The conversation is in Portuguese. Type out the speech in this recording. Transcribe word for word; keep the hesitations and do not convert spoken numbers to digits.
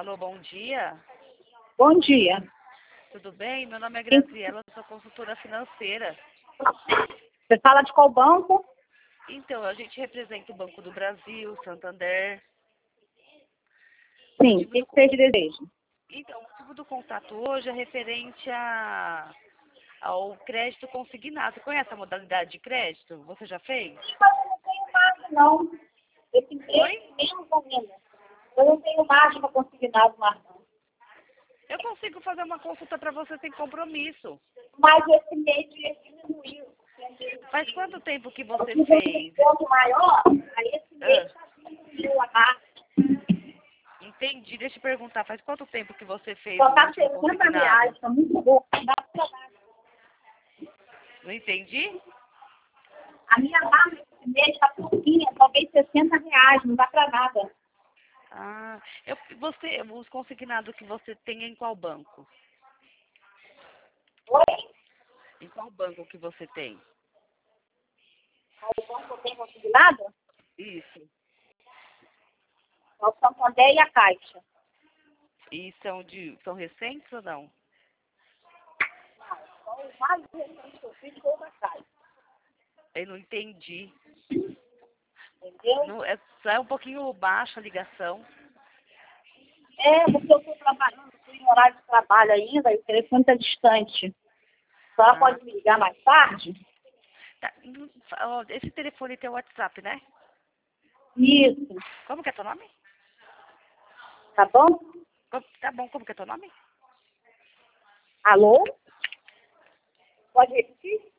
Alô, bom dia. Bom dia. Tudo bem? Meu nome é Graziela, sou consultora financeira. Você fala de qual banco? Então, a gente representa o Banco do Brasil, Santander. Sim, o motivo que do, você deseja? então, o motivo do contato hoje é referente a, ao crédito consignado. Você conhece a modalidade de crédito? Você já fez? Eu não tenho margem, não. Esse Oi? mês, menos ou menos. Eu não tenho margem para consignado mais, não. Eu consigo fazer uma consulta para você sem compromisso. Mas esse mês ele diminuiu. Faz quanto tempo que você Eu tive um fez? desconto maior, aí esse mês Ah, já diminuiu a margem. entendi. Deixa eu perguntar, faz quanto tempo que você fez Só o está último sessenta consignado? reais, está muito bom. Não dá pra pagar. Não entendi? A minha margem esse mês está pouquinha, talvez sessenta reais, não dá para nada. Ah, eu, você, os consignados que você tem é em qual banco? Oi? Em qual banco que você tem? O banco tem consignado? Isso. É o Santander e a Caixa. E são de, são recentes ou não? Então, o mais recente que eu fiz foi o da Caixa. Eu não entendi. Entendeu? Não, é, só é um pouquinho baixa a ligação. É, porque eu estou trabalhando, estou em horário de trabalho ainda, e o telefone está distante. A senhora Ah, pode me ligar mais tarde? tá. Hum, ó, esse telefone tem o WhatsApp, né? Isso. Como que é teu nome? Tá bom? Como- tá bom, como que é teu nome? Alô? Pode repetir?